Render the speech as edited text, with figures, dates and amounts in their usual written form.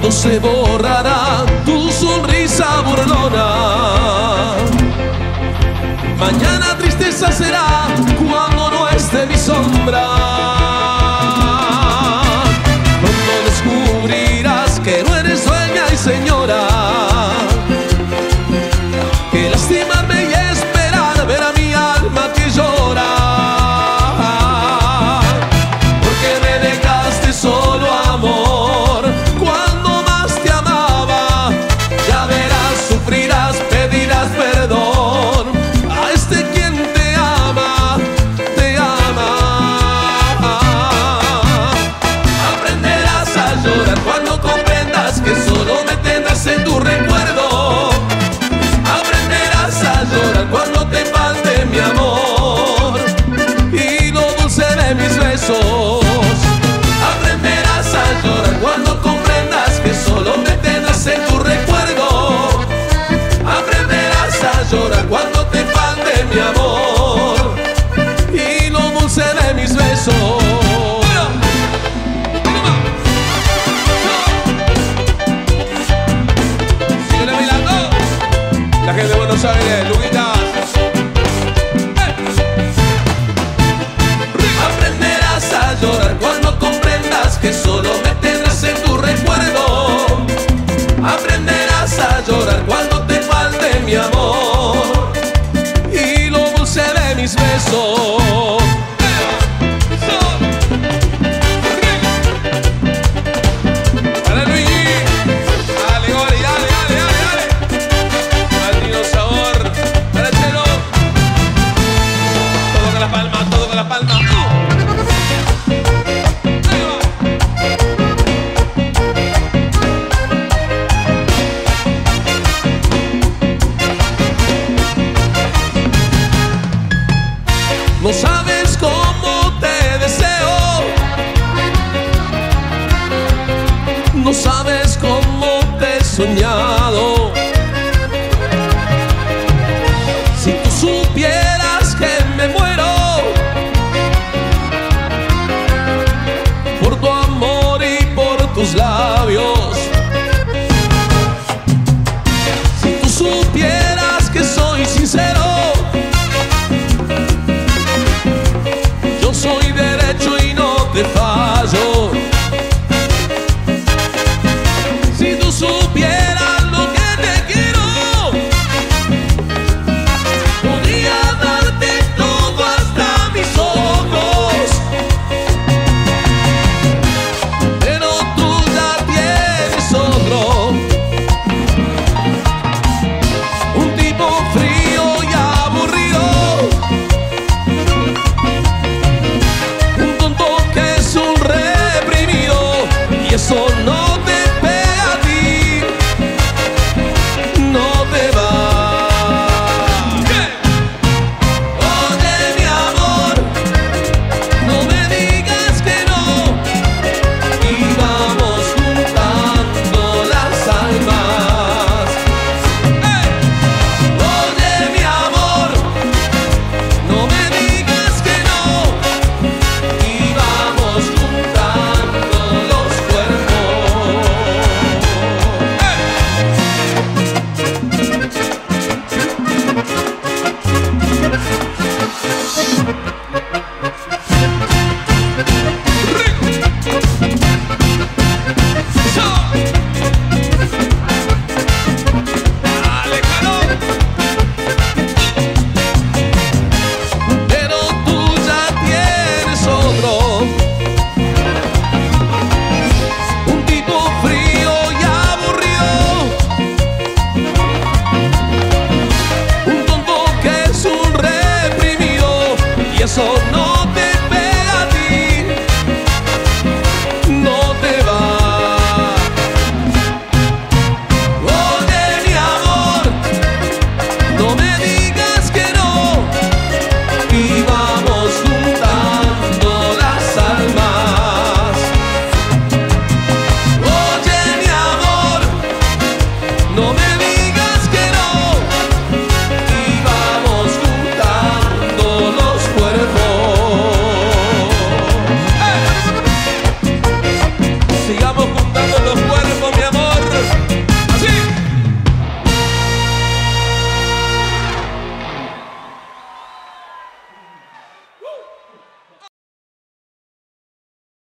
no se borrará tu sonrisa burlona. Mañana tristeza será cuando no esté mi sombra. Pronto descubrirás que no eres dueña y señora. Que lastimarme y esperar ver a mi alma que llora. Porque me dejaste solo, amor, cuando más te amaba. Ya verás, sufrirás, pedirás perdón a este quien te ama, te ama. Aprenderás a llorar cuando comprendas que solo me tendrás en tu recuerdo. Aprenderás a llorar cuando te falte mi amor y lo dulce de mis besos. Aprenderás a llorar cuando comprendas que solo me tendrás en tu recuerdo. Aprenderás a llorar cuando te falte mi amor y lo dulce de mis besos. Síguele bailando. La gente de Buenos Aires, Luguitas. Aprenderás a llorar cuando comprendas que solo me tendrás en tu recuerdo. Aprenderás a llorar cuando te falte mi amor y lo dulce de mis besos. Dale, Luigi. Dale, Gori, dale, dale, dale, dale. Maldito sabor. Dale, Chelo. Todo con la palma, todo con la palma. No sabes cómo te deseo, no sabes cómo te he soñado. Si tú supieras que me muero por tu amor y por tus labios. Si tú supieras que soy sincero, soy derecho y no te fallo. Si tú supieras lo que te quiero, podría darte todo hasta mis ojos. Pero tú ya tienes otro, un tipo frío y aburrido. Y eso no te pega a ti, no te va. Oye, mi amor, no me digas que no, y vamos juntando las almas. Oye, mi amor, no me digas que no, y vamos juntando los cuerpos. Pero tú ya tienes otro, un tipo frío y aburrido, un tonto que es un reprimido, y eso no